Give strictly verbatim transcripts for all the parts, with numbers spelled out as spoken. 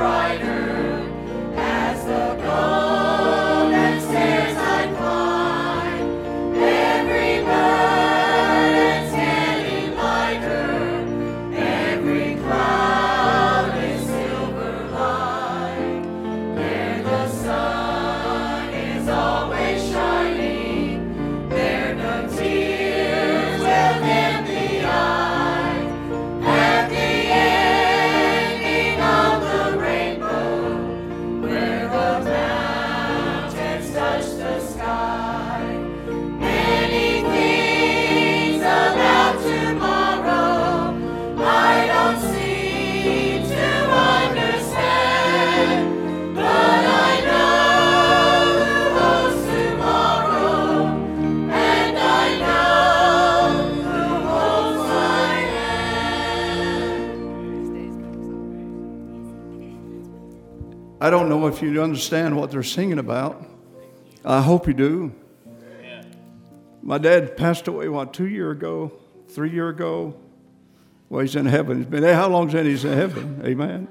I don't know if you understand what they're singing about. I hope you do. My dad passed away, what, two years ago, three years ago? Well, he's in heaven. He's been, how long's that he's in heaven? Amen.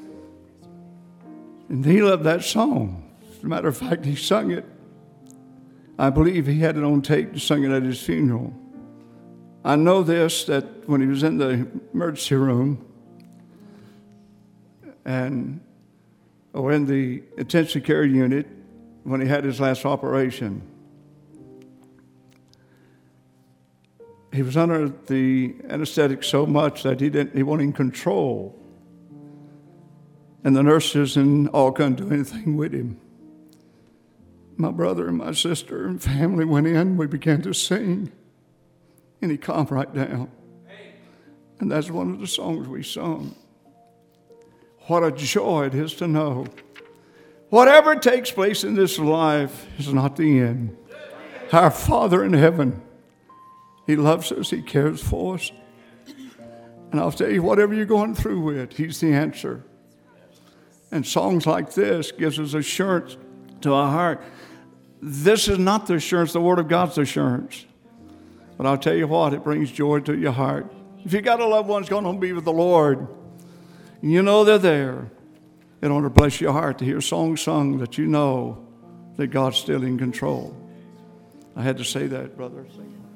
And he loved that song. As a matter of fact, he sung it. I believe he had it on tape to sing it at his funeral. I know this, that when he was in the emergency room and or in the intensive care unit when he had his last operation, he was under the anesthetic so much that he didn't he wasn't in control. And the nurses and all couldn't do anything with him. My brother and my sister and family went in. We began to sing. And he calmed right down. And that's one of the songs we sung. What a joy it is to know whatever takes place in this life is not the end. Our Father in heaven, He loves us. He cares for us. And I'll tell you, whatever you're going through with, He's the answer. And songs like this gives us assurance to our heart. This is not the assurance, the Word of God's assurance. But I'll tell you what, it brings joy to your heart. If you got a loved one that's going to be with the Lord, and you know they're there, it ought to bless your heart to hear songs sung that you know that God's still in control. I had to say that, brother.